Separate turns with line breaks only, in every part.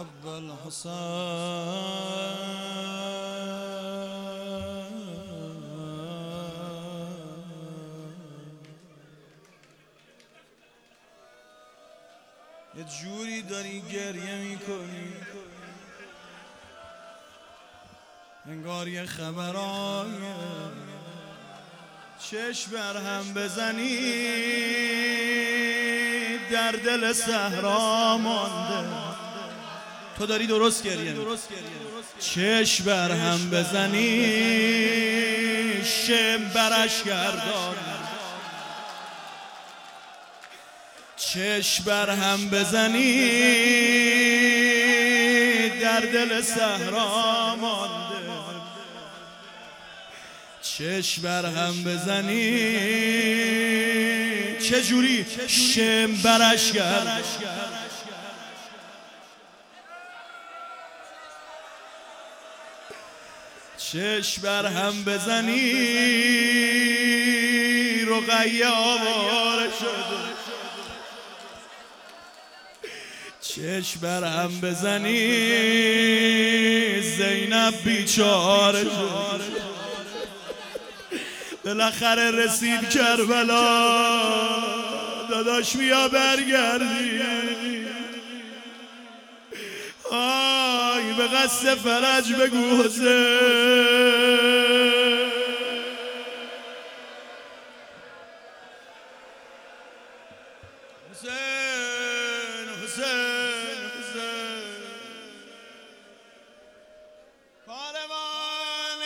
یه جوری داری گریه میکنی انگار یه خبرای چشم بر هم بزنی در دل صحرا مانده. تو داری درست گریه چشم بر هم بزنی شم برش گردان، چشم بر هم بزنی در دل صحرا مانده. چشم بر هم بزنی چجوری شم برش گردان. چشم بر هم بزنی رقیه آواره شده. چشم بر هم بزنی زینب بیچاره شد. بالاخره رسید کربلا، داداش بیا برگردی. آی به قصد فرج بگو حسین. حسین حسین حسین کاروان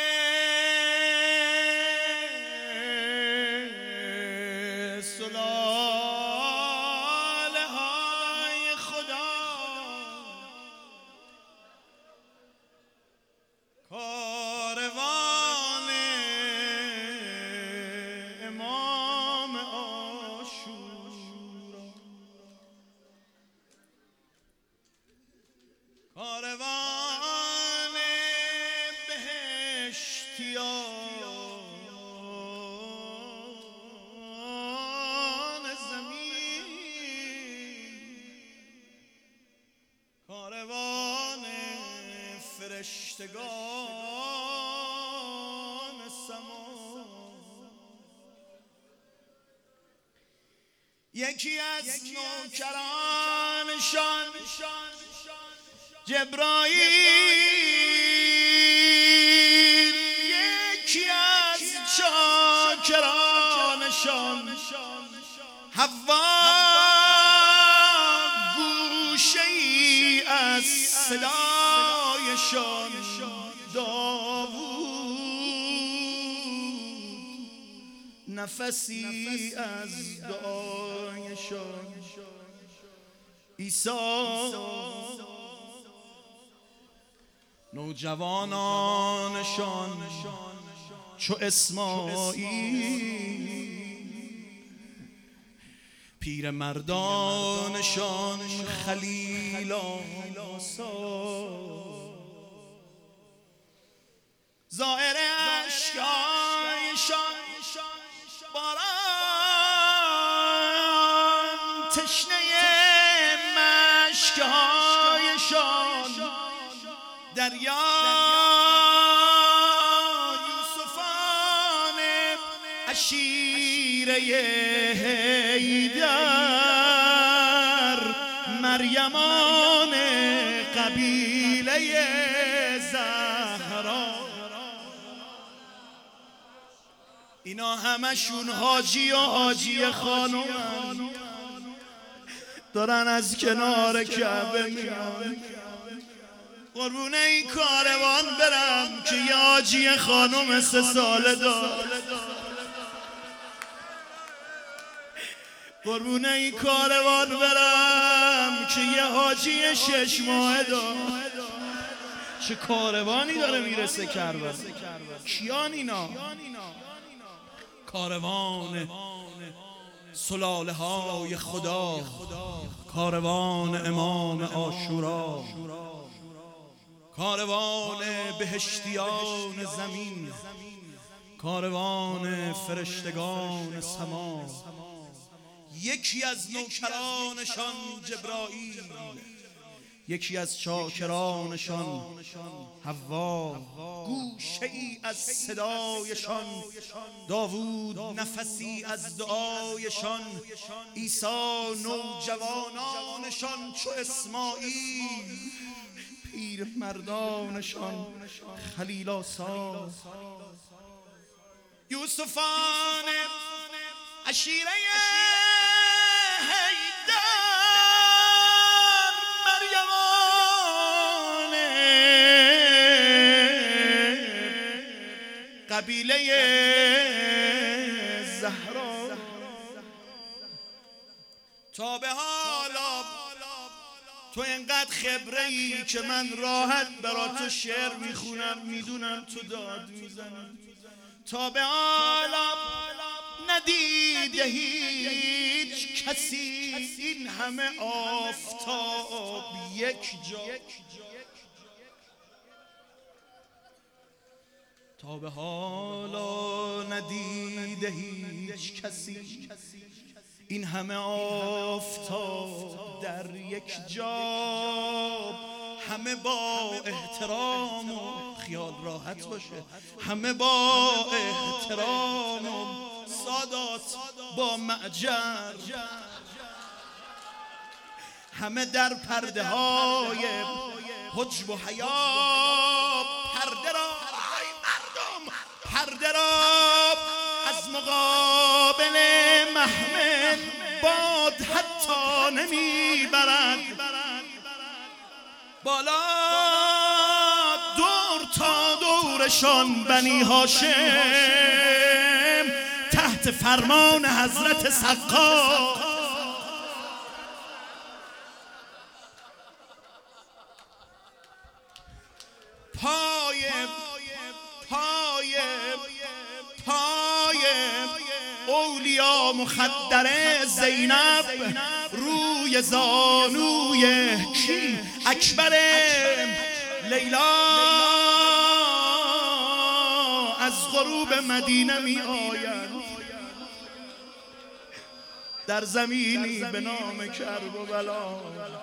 سلاله های خدا، کاروان امام عاشورا، کاروان بهشتیان زمین، کاروان فرشتگان سما. یکی از نوکرانشان جبرائیل، یکی از چاکرانشان حوا، گوشه ای از صدایشان داوود، نفسی از دعایشان عیسی. نوجوانانشان چو اسماعیل، پیر مردانشان خلیل آسا، ظاهر اشکایشان باران، تشنه مشکهایشان دریا، یوسفان عشیره حیدر، مریمان قبیله زهرا. اینا همشون حاجی و حاجی خانومن، دارن از کنار کعبه میان. قربون این کاروان برم که یه حاجی خانم 3 ساله دار. قربون این کاروان برم که یه حاجی 6 ماهه دار. چه کاروانی داره میرسه کربلا. کیان اینا؟ کاروان سلاله های خدا، کاروان امام عاشورا، کاروان بهشتیان زمین، کاروان فرشتگان سما. یکی از نوکرانشان جبرائیل، یکی از چاکرانشان حوا گوشه ای از صدایشان، داوود نفسی از دعایشان، عیسی نوجوانانشان چو اسماعیل، پیر مردانشان خلیل آسا، یوسفان عشیره حیدر، مریمان قبیله زهرا. تا به حالا تو اینقدر خبره‌ای که من راحت برا تو شعر میخونم، میدونم تو داد میزنی. تا به حالا ندیده هیچ کسی این همه آفتاب یک جا. تا به حالا ندیده هیچ کسی این همه آفتاب در یک جا. همه با احترام و خیال راحت باشه، همه با احترام و سادات با معجر، همه در پرده های حجب و حیا، پرده را ای مردم، پرده را از مقابل محمل باد حتی نمیبرد بالا. دور تا دورشان بنی هاشم تحت فرمان حضرت سقا. پای اولیا مخدر زینب روی زانوی کی اکبر لیلا از غروب مدینه می آید در زمینی به نام کربلا.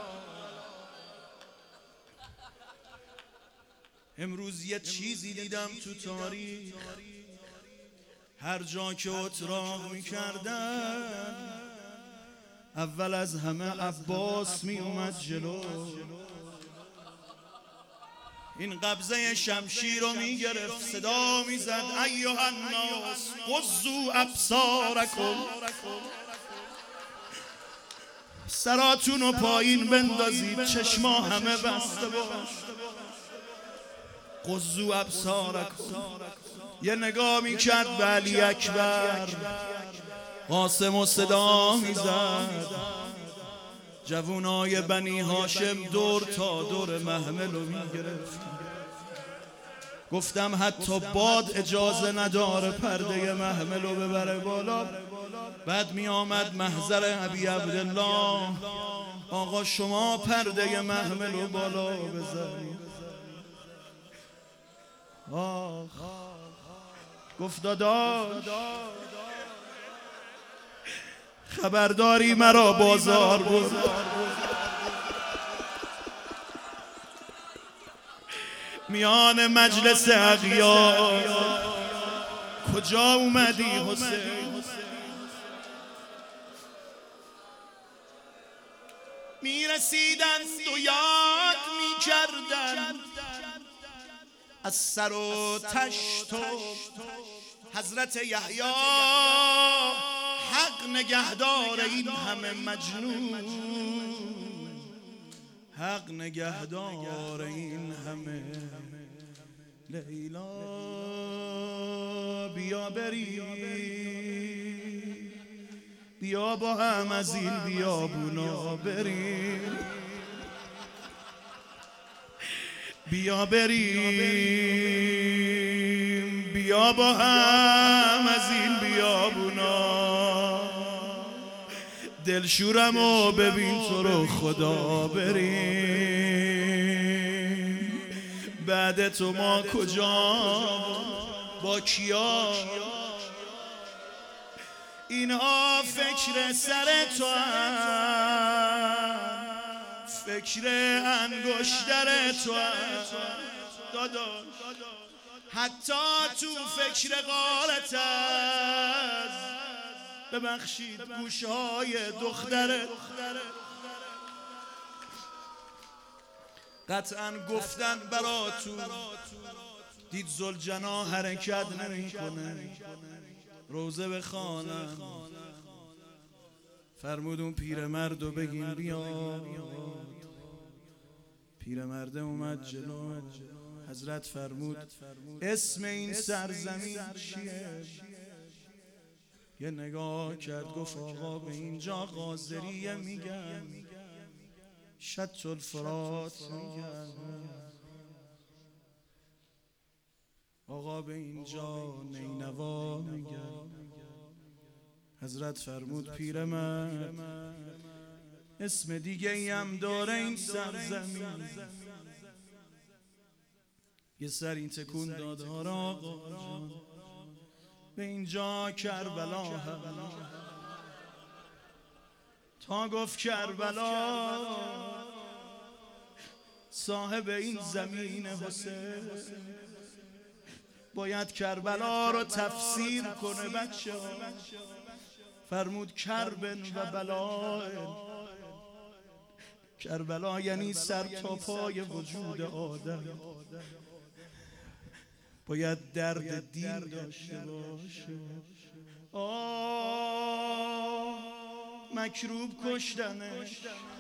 امروز یه چیزی دیدم تو تاریخ، هر جا که اتراق میکردن اول از همه عباس می اومد جلو، این قبضه شمشیر رو میگرفت، صدا میزد ایها الناس غضوا ابصارکم، سراتون رو پایین بندازید، چشما همه بسته باش. غضوا ابصارکم. یه نگاه میکرد به علی اکبر، قاسم و صدا میزد، جوونای بنی هاشم دور تا دور محمل رو میگرفت. گفتم حتی باد اجازه نداره پرده محمل رو ببره بالا. بعد می آمد محضر ابی عبدالله، آقا شما پرده محمل رو بالا بزنید. گفت داداش خبرداری مرا بازار بود، میان مجلس اغیار کجا اومدی حسین؟ میرسیدند و یاد میکردند از سر و تشت و حضرت یحیی، حق نگهدار این همه مجنون، حق نگهدار این همه لیلا. بیا بریم، بیا با هم از این بیابونا بریم، بیا بریم، بیا با هم از این بیابونا، دلشورم و ببین تو رو خدا بریم. بعد تو ما کجا با کیا؟ اینها فکر سر تو هم، فکر انگشتر تو داداش، حتی تو فکر غارت است. ببخشید گوشهای دختره قطعا گفتن برا تو دید ذوالجنا حرکت نمی کنه، روزه بخوانم. فرمود اون پیرمردو بگین بیاد. پیرمرده اومد جلو. حضرت فرمود اسم این سرزمین چیه؟ یه نگاه کرد گفت آقا به اینجا قاضریه میگن، شط الفرات میگن، آقا به اینجا نینوا میگن. حضرت فرمود پیرمرد اسم دیگه ای هم داره این سرزمین. یه سر این تکون داد آقا جان، به اینجا کربلا هست. تا گفت کربلا صاحب این زمین حسین باید کربلا رو تفسیر کنه بچه ها. فرمود کربن و بلائن، کربلا یعنی سر تا پای وجود آدم باید درد دین داشته باشه. مکروب کشتنش،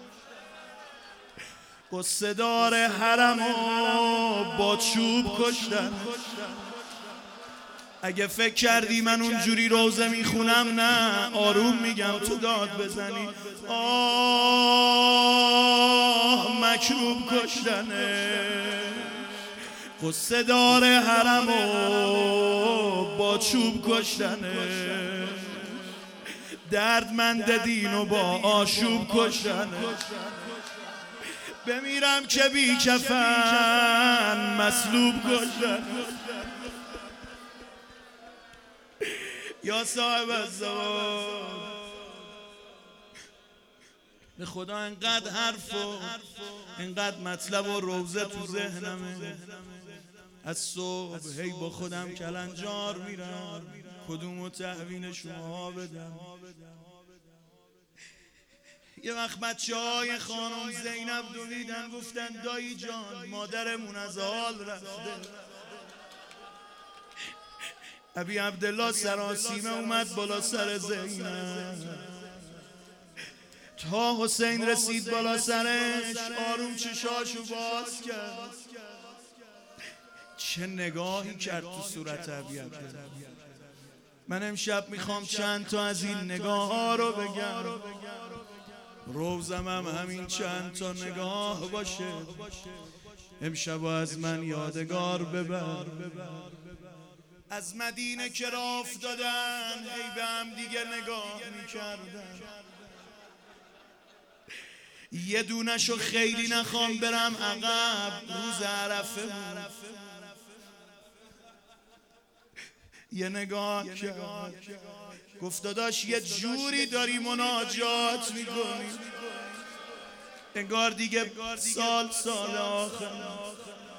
قصه دار حرم و با چوب کشتن. اگه فکر کردی من اونجوری روزه میخونم، نه آروم میگم تو داد بزنی. مکروب کشتنه، قصه دار حرم و با چوب کشتنه، دردمند دینو با آشوب کشتنه. بمیرم که بی کفن مصلوب کشتنه. یا صاحب الزمان به خدا انقدر حرف و انقدر مطلب و روزه تو ذهنمه. از صبح هی با خودم کلنجار میرم کدومو تحویل شما بدم. یه وقت بچه‌های خانم زینب دویدن گفتن دایی جان مادرمون از حال رفته. ابی عبدالله سراسیمه اومد بالا سر زینب، تا حسین رسید بالا سرش آروم چشاشو باز کرد. چه نگاهی کرد تو صورت ابی عبدالله. من امشب میخوام چند تا از این نگاه ها رو بگم، روزم هم همین چند تا نگاه باشه. امشب از من یادگار ببر. از مدینه که راه افتادن هی به هم دیگه نگاه میکردن. یه دونشو خیلی نخوام برم عقب، روز عرفه بود. یه نگاه کرد گفت داداش یه جوری داری مناجات میکنی انگار دیگه سال آخر.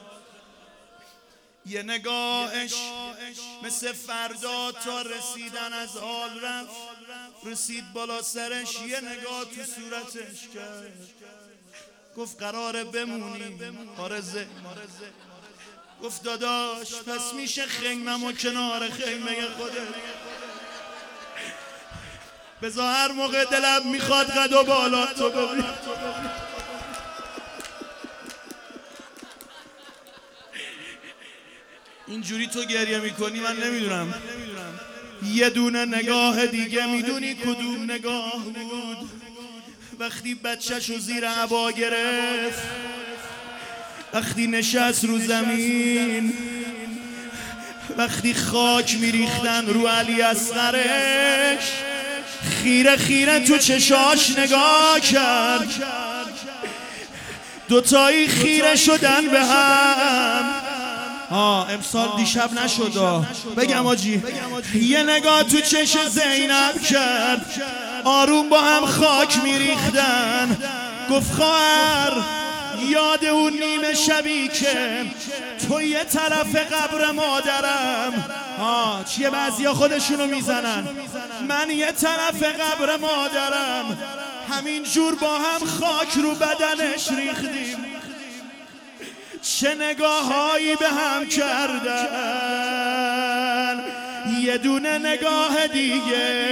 یه نگاهش مثل فردا تا رسیدن از حال رفت، رسید بالا سرش یه نگاه تو صورتش کرد گفت قراره بمونی آرزه. گفت داداش پس میشه خیمم و کنار خیمه خودت بذار هر موقع دلم میخواد قد و بالا تو ببین. اینجوری تو گریه میکنی من نمیدونم. یه دونه نگاه دیگه میدونی کدوم نگاه بود؟ وقتی بچه‌شو زیر عبا گرفت، وقتی نشست رو زمین، وقتی خاک میریختن رو علی اصغرش، خیره خیره تو چشاش نگاه کرد. دوتایی خیره شدن به هم. امسال دیشب نشد بگم آجی. یه نگاه تو چش زینب کرد، آروم با هم خاک میریختن. گفت خواهر یاد اون نیمه شبی که تو یه طرف قبر مادرم، چیه بعضیا خودشونو میزنن، من یه طرف قبر مادرم، همین جور با هم خاک رو بدنش ریختیم، چه نگاهایی به هم کردن، یه دونه نگاه دیگه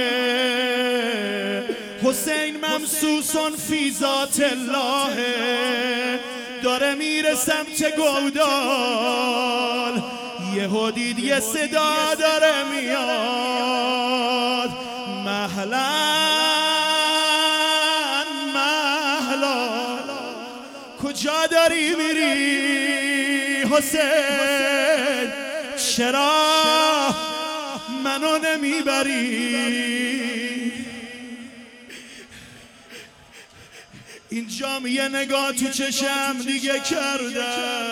حسین ممسوسون فی ذات الله داره میره سمت گودال، یهو دید یه صدا داره میاد، مهلا مهلا کجا داری میری حسین، چرا منو نمیبری؟ اینجام یه نگاه تو چشم دیگه کرده،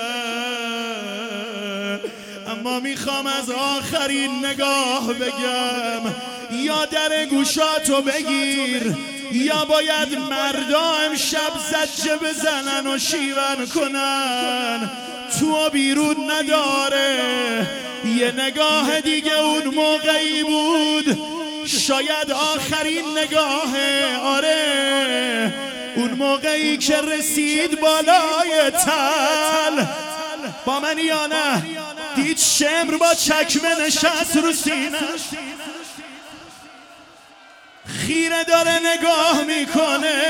اما میخوام از آخرین نگاه بگم، یا در گوشاتو بگیر یا باید مردا امشب زجه بزنن و شیون کنن، تو بیرون نداره. یه نگاه دیگه اون موقعی بود شاید آخرین نگاه، آره اون موقعی که رسید بالای تل، با من یا نه دید شمر با چکمه نشست رو سینه، خیره داره نگاه میکنه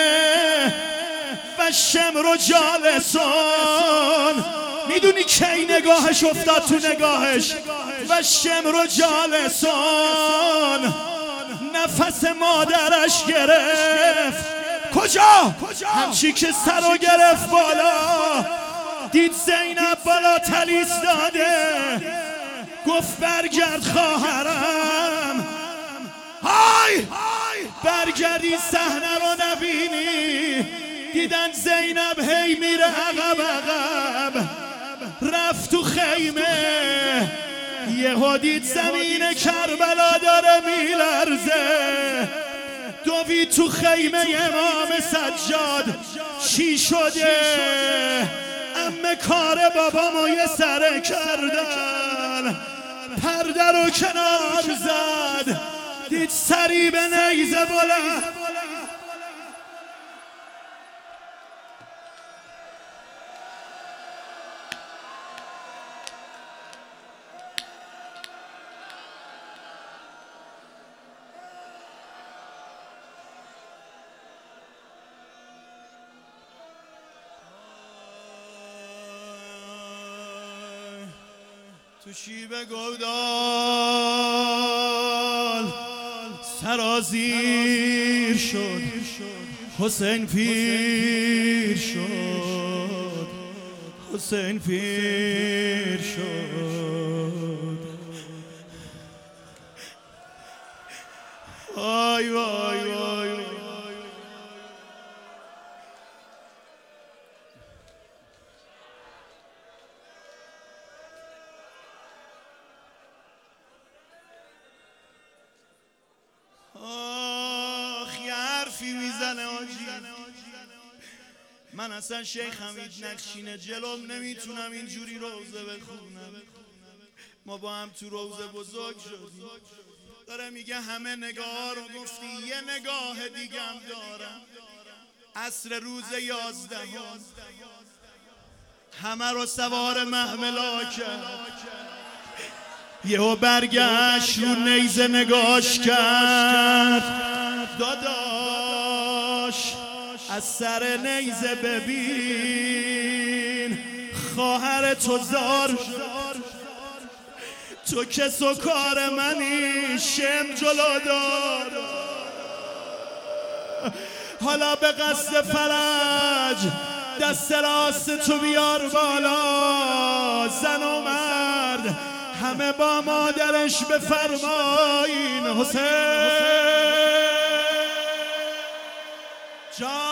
و شمر و جالسون، میدونی کی نگاهش افتاد تو نگاهش، و شمر و جالسون نفس مادرش گرفت، کجا؟ همچی که سر رو گرفت بالا دید زینب بالا تلیس داده، گفت برگرد خواهرم، های برگرد این صحنه رو نبینی، دیدن زینب هی میره عقب عقب، رفت تو خیمه، یهو دید زمین کربلا داره میلرزه، دوید تو خیمه امام سجاد، چی شده؟ عمه کار بابامو یه سره کردن، پرده رو کنار زد، دید سری به نیزه بلند، تو شیب گودال سرازیر شد، حسین پیر شد، حسین پیر شد، وای وای وای میزنه آجی. من اصلا شیخ حمید نقشینه جلوم نمیتونم اینجوری روزه بخونم، ما با هم تو روزه بزرگ شدیم، داره میگه همه نگاه رو گفتی، یه نگاه دیگم دارم، عصر روز 11 همه رو سوار محملا کرد، یهو برگشت رو نیزه نگاش کرد، داداش از سر نیزه ببین خواهر تو زار شد، تو که سکار منی، شم جلو دار، حالا به قصد فرج دست راست تو بیار بالا، زن و مرد همه با مادرش بفرمایین، حسین جان